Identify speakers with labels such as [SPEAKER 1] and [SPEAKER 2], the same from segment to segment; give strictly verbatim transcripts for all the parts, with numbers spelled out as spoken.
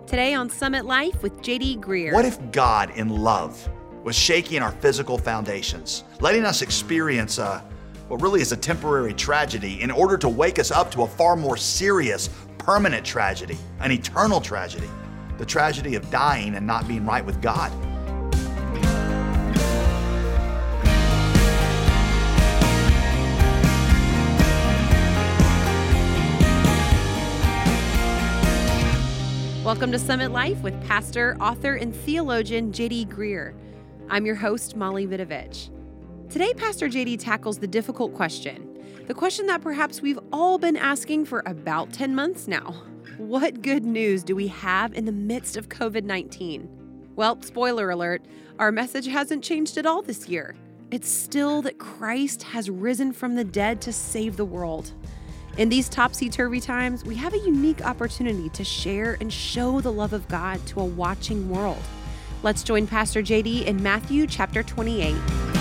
[SPEAKER 1] Today on Summit Life with J D Greear.
[SPEAKER 2] What if God, in love, was shaking our physical foundations, letting us experience a, what really is a temporary tragedy in order to wake us up to a far more serious, permanent tragedy, an eternal tragedy, the tragedy of dying and not being right with God?
[SPEAKER 1] Welcome to Summit Life with pastor, author, and theologian J D Greear. I'm your host, Molly Vidovich. Today, Pastor J D tackles the difficult question, the question that perhaps we've all been asking for about ten months now. What good news do we have in the midst of covid nineteen? Well, spoiler alert, our message hasn't changed at all this year. It's still that Christ has risen from the dead to save the world. In these topsy-turvy times, we have a unique opportunity to share and show the love of God to a watching world. Let's join Pastor J D in Matthew chapter twenty-eight.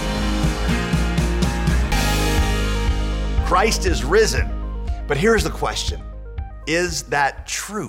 [SPEAKER 2] Christ is risen. But here's the question. Is that true?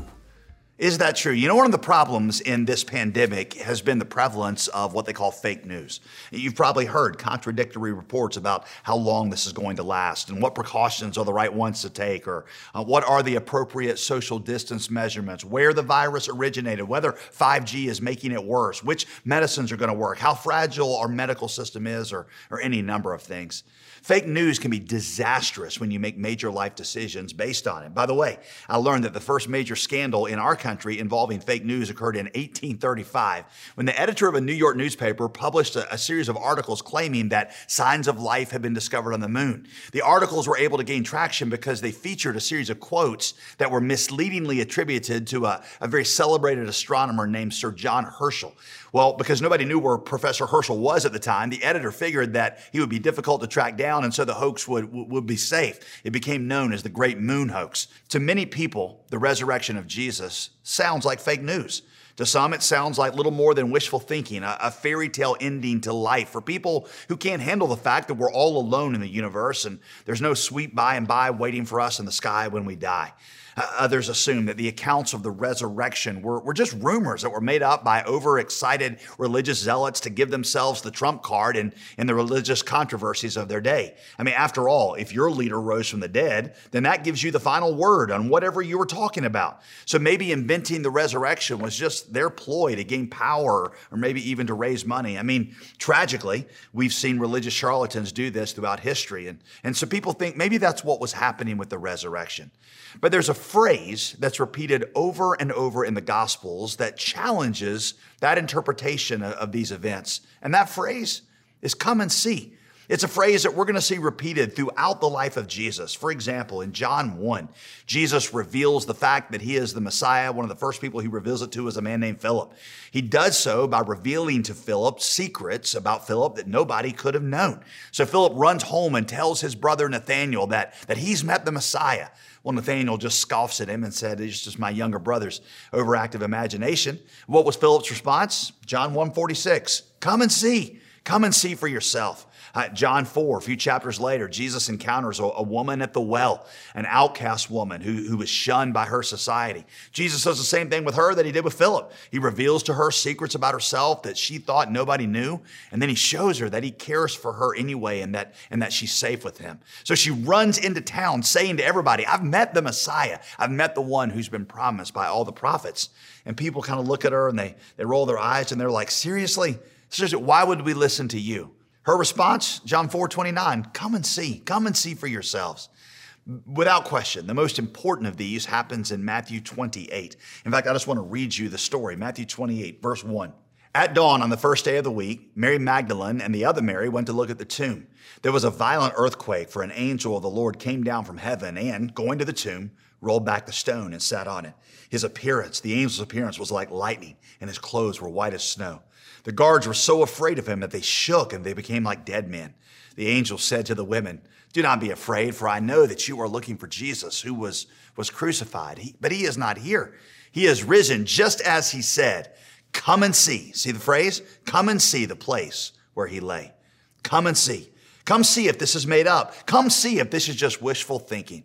[SPEAKER 2] Is that true? You know, one of the problems in this pandemic has been the prevalence of what they call fake news. You've probably heard contradictory reports about how long this is going to last and what precautions are the right ones to take, or uh, what are the appropriate social distance measurements, where the virus originated, whether five G is making it worse, which medicines are going to work, how fragile our medical system is, or, or any number of things. Fake news can be disastrous when you make major life decisions based on it. By the way, I learned that the first major scandal in our country involving fake news occurred in eighteen thirty-five, when the editor of a New York newspaper published a, a series of articles claiming that signs of life had been discovered on the moon. The articles were able to gain traction because they featured a series of quotes that were misleadingly attributed to a, a very celebrated astronomer named Sir John Herschel. Well, because nobody knew where Professor Herschel was at the time, the editor figured that he would be difficult to track down, and so the hoax would, would be safe. It became known as the Great Moon Hoax. To many people, the resurrection of Jesus sounds like fake news. To some, it sounds like little more than wishful thinking, a, a fairy tale ending to life for people who can't handle the fact that we're all alone in the universe and there's no sweet by and by waiting for us in the sky when we die. Uh, others assume that the accounts of the resurrection were, were just rumors that were made up by overexcited religious zealots to give themselves the trump card in, in the religious controversies of their day. I mean, after all, if your leader rose from the dead, then that gives you the final word on whatever you were talking about. So maybe inventing the resurrection was just their ploy to gain power or maybe even to raise money. I mean, tragically, we've seen religious charlatans do this throughout history. And, and so people think maybe that's what was happening with the resurrection. But there's a phrase that's repeated over and over in the Gospels that challenges that interpretation of these events. And that phrase is come and see. It's a phrase that we're going to see repeated throughout the life of Jesus. For example, in John one, Jesus reveals the fact that he is the Messiah. One of the first people he reveals it to is a man named Philip. He does so by revealing to Philip secrets about Philip that nobody could have known. So Philip runs home and tells his brother Nathanael that, that he's met the Messiah. Well, Nathanael just scoffs at him and said, it's just my younger brother's overactive imagination. What was Philip's response? John one forty-six, come and see. Come and see for yourself. Uh, John four, a few chapters later, Jesus encounters a, a woman at the well, an outcast woman who, who was shunned by her society. Jesus does the same thing with her that he did with Philip. He reveals to her secrets about herself that she thought nobody knew, and then he shows her that he cares for her anyway and that, and that she's safe with him. So she runs into town saying to everybody, I've met the Messiah. I've met the one who's been promised by all the prophets. And people kind of look at her and they, they roll their eyes and they're like, seriously? Seriously, why would we listen to you? Her response, John four twenty-nine, come and see, come and see for yourselves. Without question, the most important of these happens in Matthew twenty-eight. In fact, I just want to read you the story. Matthew twenty-eight, verse one. At dawn on the first day of the week, Mary Magdalene and the other Mary went to look at the tomb. There was a violent earthquake, for an angel of the Lord came down from heaven and, going to the tomb, rolled back the stone and sat on it. His appearance, the angel's appearance, was like lightning, and his clothes were white as snow. The guards were so afraid of him that they shook and they became like dead men. The angel said to the women, do not be afraid, for I know that you are looking for Jesus, who was, was crucified. He, but he is not here. He has risen just as he said. Come and see. See the phrase? Come and see the place where he lay. Come and see. Come see if this is made up. Come see if this is just wishful thinking.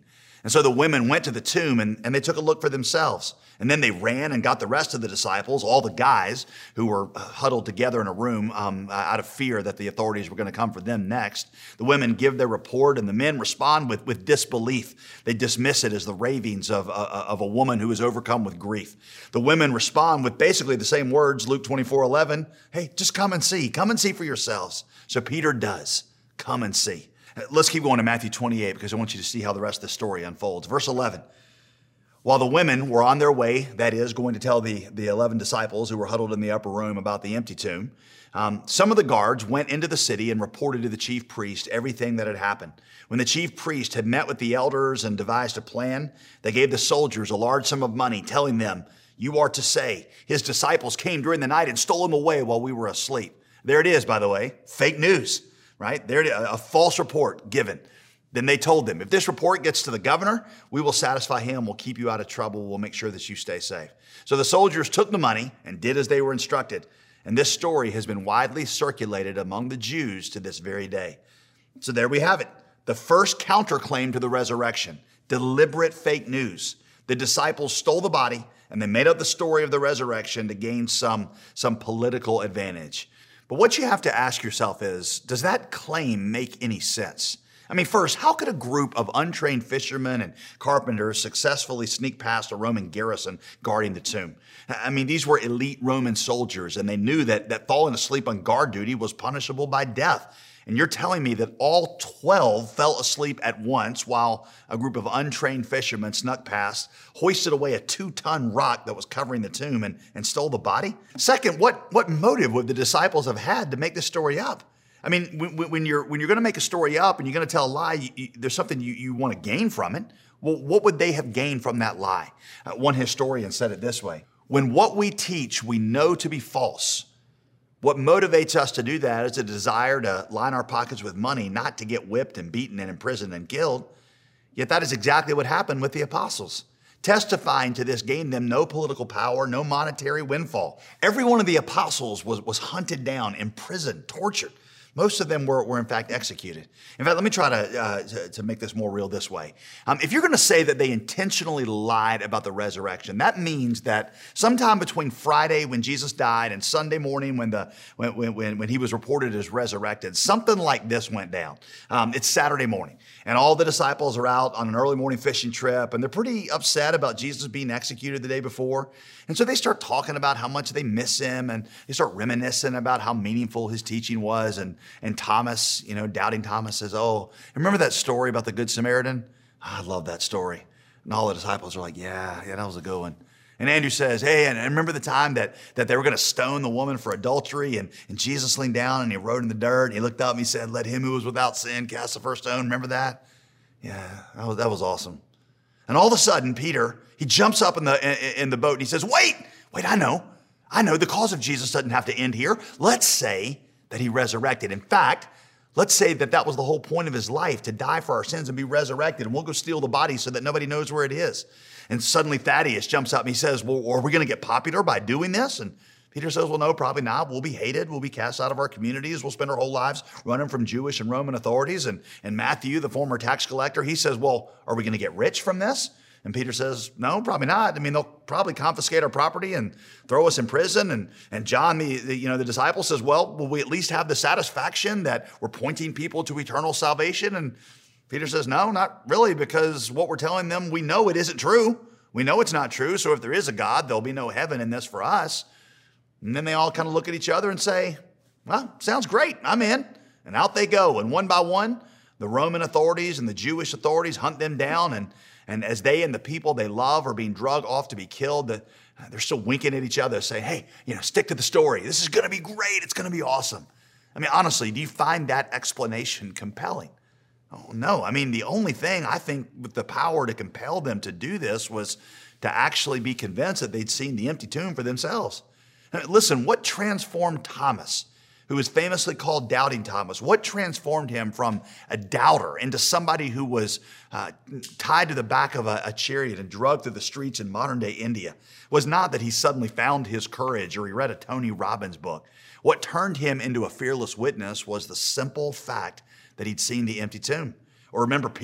[SPEAKER 2] And so the women went to the tomb and, and they took a look for themselves. And then they ran and got the rest of the disciples, all the guys who were huddled together in a room um, out of fear that the authorities were going to come for them next. The women give their report and the men respond with, with disbelief. They dismiss it as the ravings of, uh, of a woman who is overcome with grief. The women respond with basically the same words, Luke twenty-four eleven. Hey, just come and see. Come and see for yourselves. So Peter does. Come and see. Let's keep going to Matthew twenty-eight because I want you to see how the rest of the story unfolds. Verse eleven. While the women were on their way, that is, going to tell the, the eleven disciples who were huddled in the upper room about the empty tomb, um, some of the guards went into the city and reported to the chief priest everything that had happened. When the chief priest had met with the elders and devised a plan, they gave the soldiers a large sum of money, telling them, "You are to say, his disciples came during the night and stole him away while we were asleep." There it is, by the way, fake news, right? There it is, a false report given. Then they told them, if this report gets to the governor, we will satisfy him. We'll keep you out of trouble. We'll make sure that you stay safe. So the soldiers took the money and did as they were instructed. And this story has been widely circulated among the Jews to this very day. So there we have it. The first counterclaim to the resurrection, deliberate fake news. The disciples stole the body and they made up the story of the resurrection to gain some, some political advantage. But what you have to ask yourself is, does that claim make any sense? I mean, first, how could a group of untrained fishermen and carpenters successfully sneak past a Roman garrison guarding the tomb? I mean, these were elite Roman soldiers, and they knew that, that falling asleep on guard duty was punishable by death. And you're telling me that all twelve fell asleep at once while a group of untrained fishermen snuck past, hoisted away a two-ton rock that was covering the tomb, and, and stole the body? Second, what, what motive would the disciples have had to make this story up? I mean, when, when you're when you're going to make a story up and you're going to tell a lie, you, you, there's something you, you want to gain from it. Well, what would they have gained from that lie? Uh, one historian said it this way: when what we teach we know to be false, what motivates us to do that is a desire to line our pockets with money, not to get whipped and beaten and imprisoned and killed. Yet that is exactly what happened with the apostles. Testifying to this gained them no political power, no monetary windfall. Every one of the apostles was, was hunted down, imprisoned, tortured. Most of them were, were in fact executed. In fact, let me try to, uh, to, to make this more real this way. Um, if you're going to say that they intentionally lied about the resurrection, that means that sometime between Friday when Jesus died and Sunday morning when, the, when, when, when he was reported as resurrected, something like this went down. Um, it's Saturday morning, and all the disciples are out on an early morning fishing trip, and they're pretty upset about Jesus being executed the day before. And so they start talking about how much they miss him, and they start reminiscing about how meaningful his teaching was. And, and Thomas, you know, doubting Thomas says, "Oh, remember that story about the Good Samaritan? Oh, I love that story." And all the disciples are like, yeah, yeah, that was a good one. And Andrew says, "Hey, and remember the time that, that they were going to stone the woman for adultery, and, and Jesus leaned down and he wrote in the dirt, and he looked up and he said, 'Let him who was without sin cast the first stone.' Remember that?" Yeah, that was, that was awesome. And all of a sudden, Peter, he jumps up in the, in the boat and he says, wait, wait, I know. I know the cause of Jesus doesn't have to end here. Let's say that he resurrected. In fact, let's say that that was the whole point of his life, to die for our sins and be resurrected. And we'll go steal the body so that nobody knows where it is. And suddenly Thaddeus jumps up and he says, well, are we going to get popular by doing this? And Peter says, well, no, probably not. We'll be hated. We'll be cast out of our communities. We'll spend our whole lives running from Jewish and Roman authorities. And, and Matthew, the former tax collector, he says, well, are we going to get rich from this? And Peter says, no, probably not. I mean, they'll probably confiscate our property and throw us in prison. And, and John, the, the, you know, the disciple says, well, will we at least have the satisfaction that we're pointing people to eternal salvation? And Peter says, no, not really, because what we're telling them, we know it isn't true. We know it's not true. So if there is a God, there'll be no heaven in this for us. And then they all kind of look at each other and say, well, sounds great. I'm in. And out they go. And one by one, the Roman authorities and the Jewish authorities hunt them down. And, and as they and the people they love are being dragged off to be killed, the, they're still winking at each other, saying, hey, you know, stick to the story. This is going to be great. It's going to be awesome. I mean, honestly, do you find that explanation compelling? Oh, no. I mean, the only thing I think with the power to compel them to do this was to actually be convinced that they'd seen the empty tomb for themselves. Listen, what transformed Thomas, who is famously called Doubting Thomas, what transformed him from a doubter into somebody who was uh, tied to the back of a, a chariot and dragged through the streets in modern-day India was not that he suddenly found his courage or he read a Tony Robbins book. What turned him into a fearless witness was the simple fact that he'd seen the empty tomb. Or remember Peter?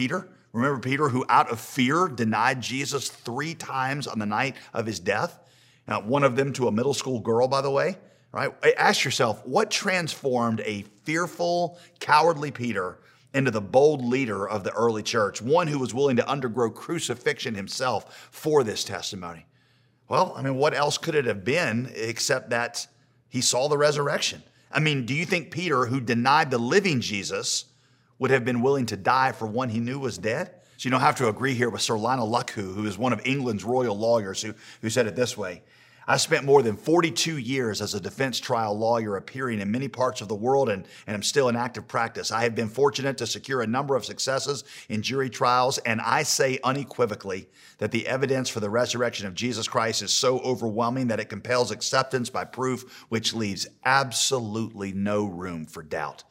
[SPEAKER 2] Remember Peter, who out of fear denied Jesus three times on the night of his death? Now, one of them to a middle school girl, by the way, right? Ask yourself, what transformed a fearful, cowardly Peter into the bold leader of the early church, one who was willing to undergo crucifixion himself for this testimony? Well, I mean, what else could it have been except that he saw the resurrection? I mean, do you think Peter, who denied the living Jesus, would have been willing to die for one he knew was dead? So you don't have to agree here with Sir Lionel Luckhoo, who is one of England's royal lawyers, who, who said it this way: I spent more than forty-two years as a defense trial lawyer appearing in many parts of the world and, and am still in active practice. I have been fortunate to secure a number of successes in jury trials, and I say unequivocally that the evidence for the resurrection of Jesus Christ is so overwhelming that it compels acceptance by proof, which leaves absolutely no room for doubt.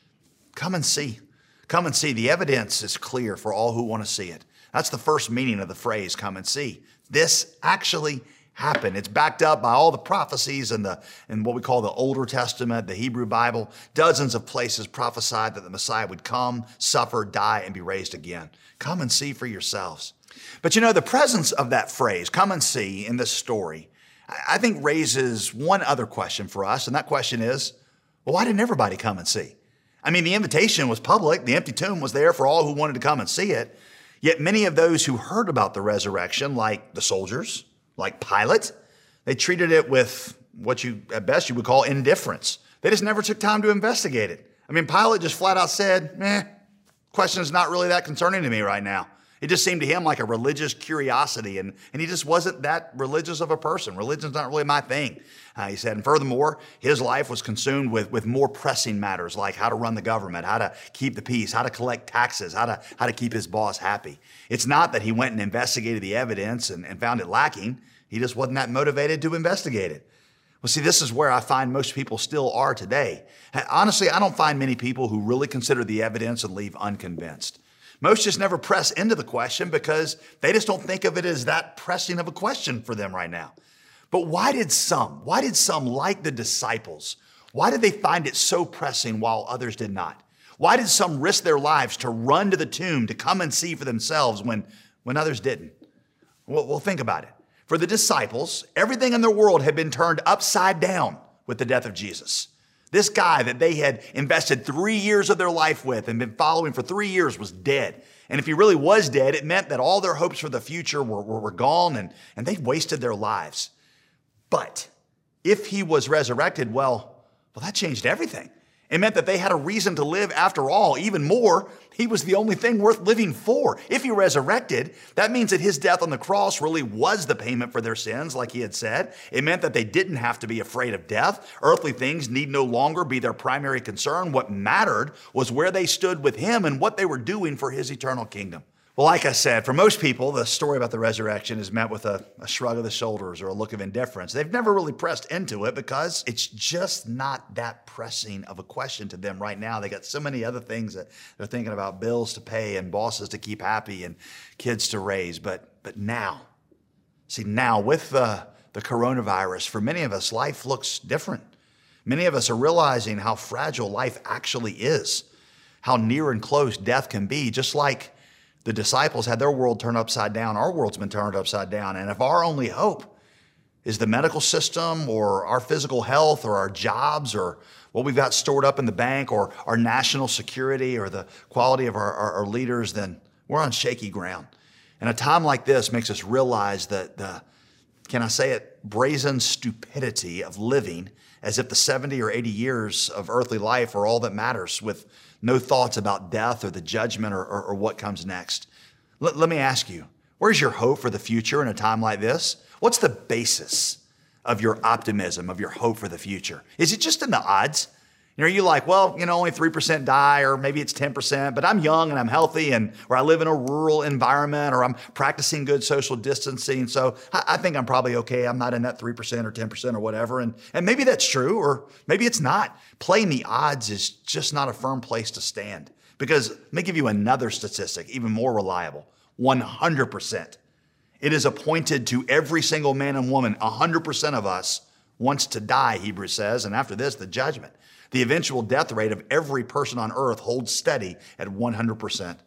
[SPEAKER 2] Come and see. Come and see. The evidence is clear for all who want to see it. That's the first meaning of the phrase, come and see. This actually happened. It's backed up by all the prophecies in the in what we call the Older Testament, the Hebrew Bible. Dozens of places prophesied that the Messiah would come, suffer, die, and be raised again. Come and see for yourselves. But you know, the presence of that phrase, come and see, in this story, I think raises one other question for us. And that question is, well, why didn't everybody come and see? I mean, the invitation was public. The empty tomb was there for all who wanted to come and see it. Yet many of those who heard about the resurrection, like the soldiers, like Pilate, they treated it with what you, at best, you would call indifference. They just never took time to investigate it. I mean, Pilate just flat out said, "Meh, question is not really that concerning to me right now." It just seemed to him like a religious curiosity, and, and he just wasn't that religious of a person. Religion's not really my thing, uh, he said. And furthermore, his life was consumed with, with more pressing matters like how to run the government, how to keep the peace, how to collect taxes, how to, how to keep his boss happy. It's not that he went and investigated the evidence and, and found it lacking. He just wasn't that motivated to investigate it. Well, see, this is where I find most people still are today. Honestly, I don't find many people who really consider the evidence and leave unconvinced. Most just never press into the question because they just don't think of it as that pressing of a question for them right now. But why did some, why did some, like the disciples, why did they find it so pressing while others did not? Why did some risk their lives to run to the tomb to come and see for themselves when, when others didn't? Well, well, think about it. For the disciples, everything in their world had been turned upside down with the death of Jesus. This guy that they had invested three years of their life with and been following for three years was dead. And if he really was dead, it meant that all their hopes for the future were, were, were gone and, and they'd wasted their lives. But if he was resurrected, well, well, that changed everything. It meant that they had a reason to live after all. Even more, he was the only thing worth living for. If he resurrected, that means that his death on the cross really was the payment for their sins, like he had said. It meant that they didn't have to be afraid of death. Earthly things need no longer be their primary concern. What mattered was where they stood with him and what they were doing for his eternal kingdom. Well, like I said, for most people, the story about the resurrection is met with a, a shrug of the shoulders or a look of indifference. They've never really pressed into it because it's just not that pressing of a question to them right now. They got so many other things that they're thinking about: bills to pay and bosses to keep happy and kids to raise. But but now, see now with the, the coronavirus, for many of us, life looks different. Many of us are realizing how fragile life actually is, how near and close death can be, just like the disciples had their world turned upside down. Our world's been turned upside down. And if our only hope is the medical system or our physical health or our jobs or what we've got stored up in the bank or our national security or the quality of our, our, our leaders, then we're on shaky ground. And a time like this makes us realize that the, can I say it, brazen stupidity of living as if the seventy or eighty years of earthly life are all that matters, with no thoughts about death or the judgment or, or, or what comes next. Let, let me ask you, where's your hope for the future in a time like this? What's the basis of your optimism, of your hope for the future? Is it just in the odds? You know, are you like, well, you know, only three percent die, or maybe it's ten percent, but I'm young and I'm healthy, and or I live in a rural environment, or I'm practicing good social distancing, so I, I think I'm probably okay. I'm not in that three percent or ten percent or whatever. And, and maybe that's true, or maybe it's not. Playing the odds is just not a firm place to stand. Because let me give you another statistic, even more reliable. one hundred percent. It is appointed to every single man and woman, one hundred percent of us wants to die, Hebrews says, and after this, the judgment. The eventual death rate of every person on earth holds steady at one hundred percent.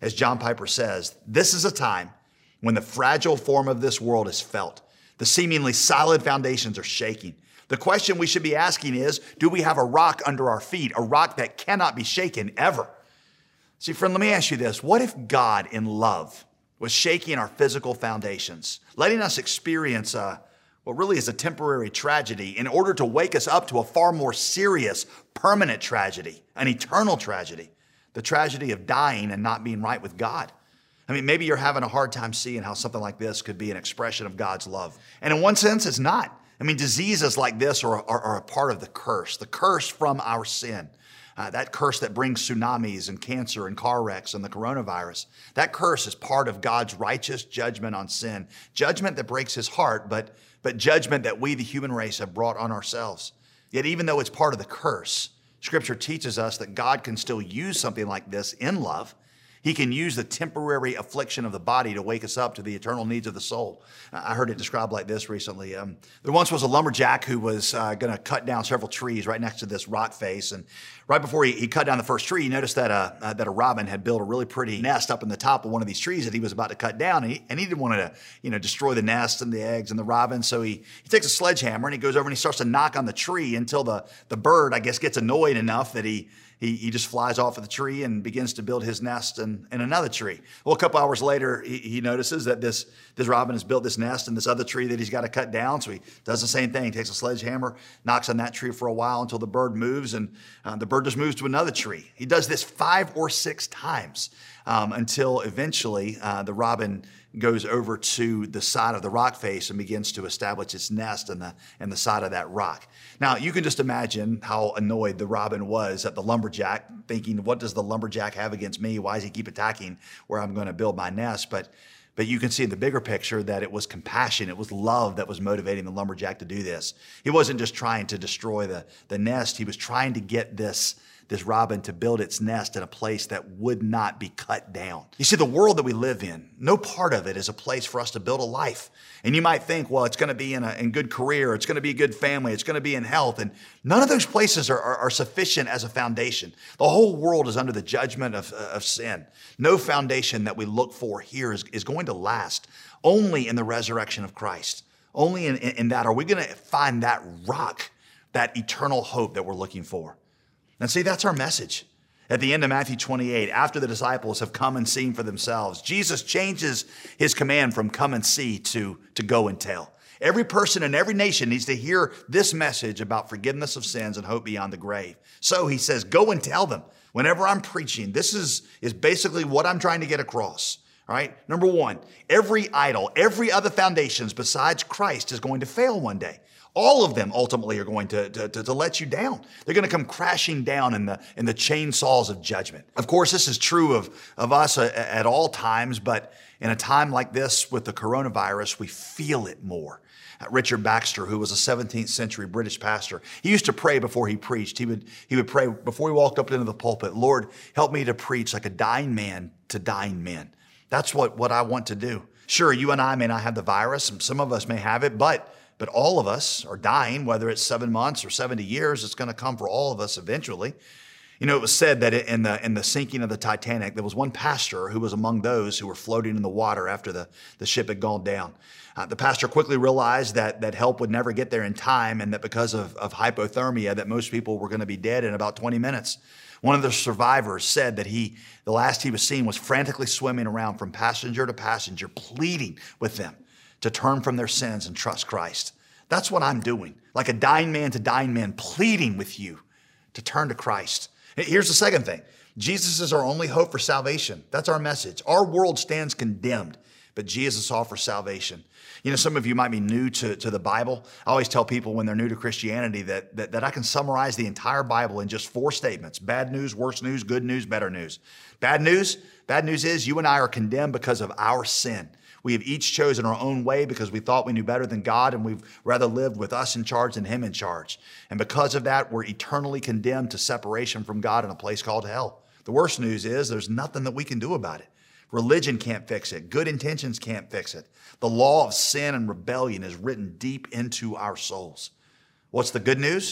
[SPEAKER 2] As John Piper says, this is a time when the fragile form of this world is felt. The seemingly solid foundations are shaking. The question we should be asking is, do we have a rock under our feet, a rock that cannot be shaken ever? See, friend, let me ask you this. What if God in love was shaking our physical foundations, letting us experience a, what really is a temporary tragedy in order to wake us up to a far more serious, permanent tragedy, an eternal tragedy, the tragedy of dying and not being right with God? I mean, maybe you're having a hard time seeing how something like this could be an expression of God's love. And in one sense, it's not. I mean, diseases like this are, are, are a part of the curse, the curse from our sin. Uh, that curse that brings tsunamis and cancer and car wrecks and the coronavirus. That curse is part of God's righteous judgment on sin. Judgment that breaks his heart, but, but judgment that we, the human race, have brought on ourselves. Yet even though it's part of the curse, Scripture teaches us that God can still use something like this in love. He can use the temporary affliction of the body to wake us up to the eternal needs of the soul. I heard it described like this recently. Um, there once was a lumberjack who was uh, going to cut down several trees right next to this rock face. And right before he, he cut down the first tree, he noticed that, uh, uh, that a robin had built a really pretty nest up in the top of one of these trees that he was about to cut down. And he, and he didn't want to you know, destroy the nest and the eggs and the robin. So he, he takes a sledgehammer and he goes over and he starts to knock on the tree until the, the bird, I guess, gets annoyed enough that he He, he just flies off of the tree and begins to build his nest in, in another tree. Well, a couple hours later, he, he notices that this, this robin has built this nest in this other tree that he's got to cut down. So he does the same thing. He takes a sledgehammer, knocks on that tree for a while until the bird moves, and uh, the bird just moves to another tree. He does this five or six times um, until eventually uh, the robin goes over to the side of the rock face and begins to establish its nest in the, in the side of that rock. Now, you can just imagine how annoyed the robin was at the lumberjack, thinking, what does the lumberjack have against me? Why does he keep attacking where I'm going to build my nest? But, but you can see in the bigger picture that it was compassion, it was love that was motivating the lumberjack to do this. He wasn't just trying to destroy the, the nest. He was trying to get this this robin to build its nest in a place that would not be cut down. You see, the world that we live in, no part of it is a place for us to build a life. And you might think, well, it's going to be in a in good career, it's going to be a good family, it's going to be in health. And none of those places are, are, are sufficient as a foundation. The whole world is under the judgment of, of sin. No foundation that we look for here is, is going to last. Only in the resurrection of Christ. Only in, in, in that are we going to find that rock, that eternal hope that we're looking for. And see, that's our message. At the end of Matthew twenty-eight, after the disciples have come and seen for themselves, Jesus changes his command from come and see to, to go and tell. Every person in every nation needs to hear this message about forgiveness of sins and hope beyond the grave. So he says, go and tell them. Whenever I'm preaching, this is, is basically what I'm trying to get across. All right. Number one, every idol, every other foundations besides Christ is going to fail one day. All of them ultimately are going to, to, to, to let you down. They're going to come crashing down in the, in the chainsaws of judgment. Of course, this is true of, of us at, at all times, but in a time like this with the coronavirus, we feel it more. Uh, Richard Baxter, who was a seventeenth century British pastor, he used to pray before he preached. He would, he would pray before he walked up into the pulpit, Lord, help me to preach like a dying man to dying men. That's what, what I want to do. Sure, you and I may not have the virus, and some of us may have it, but But all of us are dying, whether it's seven months or seventy years, it's going to come for all of us eventually. You know, it was said that in the in the sinking of the Titanic, there was one pastor who was among those who were floating in the water after the, the ship had gone down. Uh, the pastor quickly realized that, that help would never get there in time, and that because of, of hypothermia, that most people were going to be dead in about twenty minutes. One of the survivors said that he, the last he was seen was frantically swimming around from passenger to passenger, pleading with them to turn from their sins and trust Christ. That's what I'm doing. Like a dying man to dying man, pleading with you to turn to Christ. Here's the second thing. Jesus is our only hope for salvation. That's our message. Our world stands condemned, but Jesus offers salvation. You know, some of you might be new to, to the Bible. I always tell people when they're new to Christianity that, that, that I can summarize the entire Bible in just four statements. Bad news, worse news, good news, better news. Bad news, bad news is you and I are condemned because of our sin. We have each chosen our own way because we thought we knew better than God, and we've rather lived with us in charge than him in charge. And because of that, we're eternally condemned to separation from God in a place called hell. The worst news is there's nothing that we can do about it. Religion can't fix it. Good intentions can't fix it. The law of sin and rebellion is written deep into our souls. What's the good news?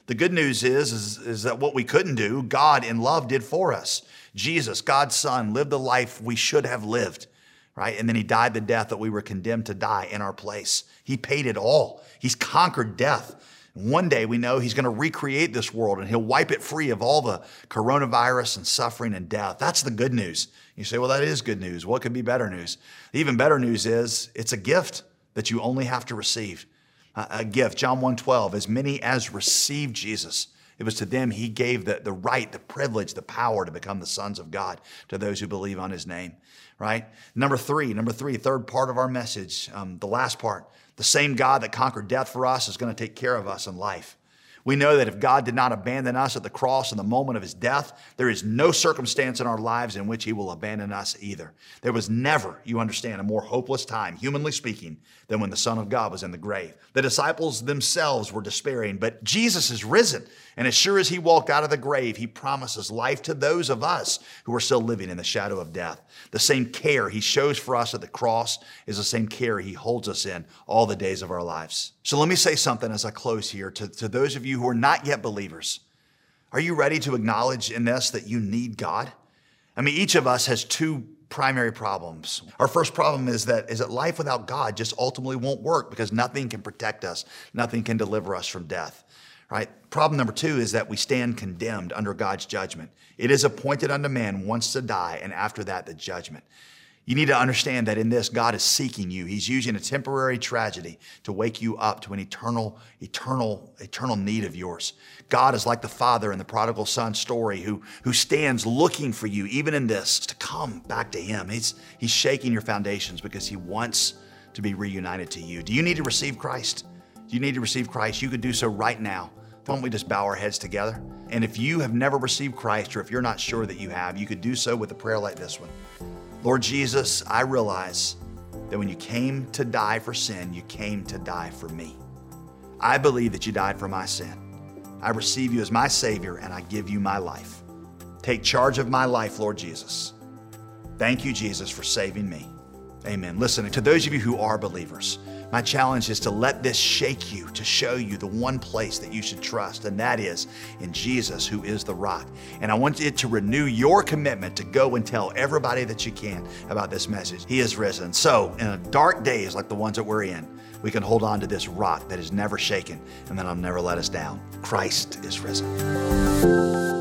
[SPEAKER 2] The good news is, is, is that what we couldn't do, God in love did for us. Jesus, God's Son, lived the life we should have lived, right? And then he died the death that we were condemned to die in our place. He paid it all. He's conquered death. One day we know he's going to recreate this world and he'll wipe it free of all the coronavirus and suffering and death. That's the good news. You say, well, that is good news. What could be better news? The even better news is it's a gift that you only have to receive. A gift, John one twelve, as many as received Jesus, it was to them he gave the, the right, the privilege, the power to become the sons of God to those who believe on his name, right? Number three, number three, third part of our message, um, the last part, the same God that conquered death for us is going to take care of us in life. We know that if God did not abandon us at the cross in the moment of his death, there is no circumstance in our lives in which he will abandon us either. There was never, you understand, a more hopeless time, humanly speaking, than when the Son of God was in the grave. The disciples themselves were despairing, but Jesus is risen. And as sure as he walked out of the grave, he promises life to those of us who are still living in the shadow of death. The same care he shows for us at the cross is the same care he holds us in all the days of our lives. So let me say something as I close here to, to those of you who are not yet believers. Are you ready to acknowledge in this that you need God? I mean, each of us has two primary problems. Our first problem is that, is that life without God just ultimately won't work because nothing can protect us. Nothing can deliver us from death. Right? Problem number two is that we stand condemned under God's judgment. It is appointed unto man once to die, and after that, the judgment. You need to understand that in this, God is seeking you. He's using a temporary tragedy to wake you up to an eternal, eternal, eternal need of yours. God is like the father in the prodigal son story who, who stands looking for you, even in this, to come back to him. He's, he's shaking your foundations because he wants to be reunited to you. Do you need to receive Christ? Do you need to receive Christ? You could do so right now. Why don't we just bow our heads together? And if you have never received Christ, or if you're not sure that you have, you could do so with a prayer like this one. Lord Jesus, I realize that when you came to die for sin, you came to die for me. I believe that you died for my sin. I receive you as my Savior, and I give you my life. Take charge of my life, Lord Jesus. Thank you, Jesus, for saving me. Amen. Listen, to those of you who are believers, my challenge is to let this shake you, to show you the one place that you should trust, and that is in Jesus, who is the rock. And I want it to renew your commitment to go and tell everybody that you can about this message. He is risen. So in a dark days like the ones that we're in, we can hold on to this rock that is never shaken and that'll never let us down. Christ is risen.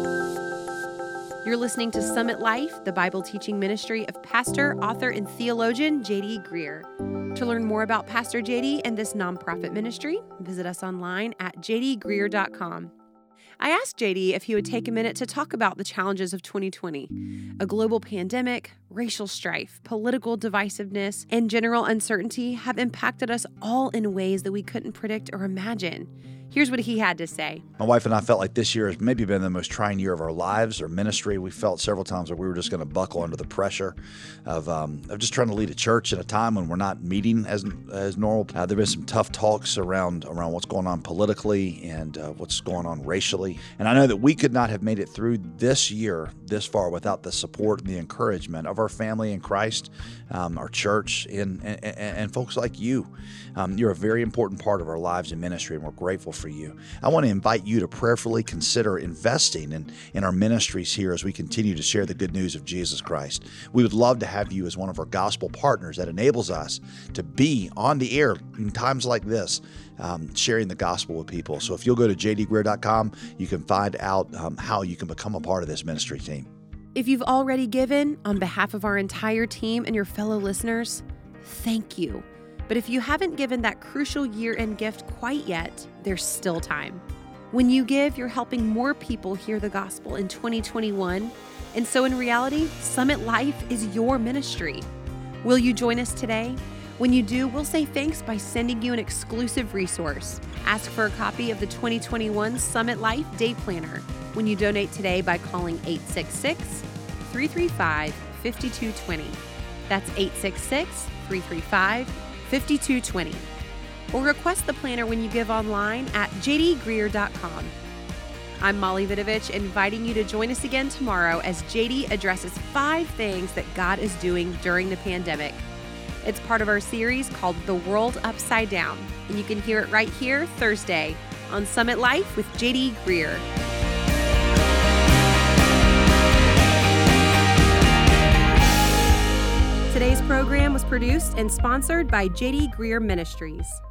[SPEAKER 1] You're listening to Summit Life, the Bible teaching ministry of pastor, author, and theologian J D Greear. To learn more about Pastor J D and this nonprofit ministry, visit us online at j d greear dot com. I asked J D if he would take a minute to talk about the challenges of twenty twenty. A global pandemic, racial strife, political divisiveness, and general uncertainty have impacted us all in ways that we couldn't predict or imagine. Here's what he had to say.
[SPEAKER 3] My wife and I felt like this year has maybe been the most trying year of our lives or ministry. We felt several times that we were just going to buckle under the pressure of um, of just trying to lead a church in a time when we're not meeting as as normal. Uh, there have been some tough talks around around what's going on politically and uh, what's going on racially. And I know that we could not have made it through this year this far without the support and the encouragement of our family in Christ, um, our church, and, and, and folks like you. Um, you're a very important part of our lives and ministry, and we're grateful for you. I want to invite you to prayerfully consider investing in, in our ministries here as we continue to share the good news of Jesus Christ. We would love to have you as one of our gospel partners that enables us to be on the air in times like this, um, sharing the gospel with people. So if you'll go to j d greear dot com, you can find out um, how you can become a part of this ministry team.
[SPEAKER 1] If you've already given, on behalf of our entire team and your fellow listeners, thank you. But if you haven't given that crucial year-end gift quite yet, there's still time. When you give, you're helping more people hear the gospel in twenty twenty-one. And so in reality, Summit Life is your ministry. Will you join us today? When you do, we'll say thanks by sending you an exclusive resource. Ask for a copy of the twenty twenty-one Summit Life Day Planner when you donate today by calling eight six six, three three five, five two two zero. That's eight six six, three three five, five two two zero. Or request the planner when you give online at j d greear dot com. I'm Molly Vidovich, inviting you to join us again tomorrow as J D addresses five things that God is doing during the pandemic. It's part of our series called The World Upside Down, and you can hear it right here Thursday, on Summit Life with J D Greear. Today's program was produced and sponsored by J D Greear Ministries.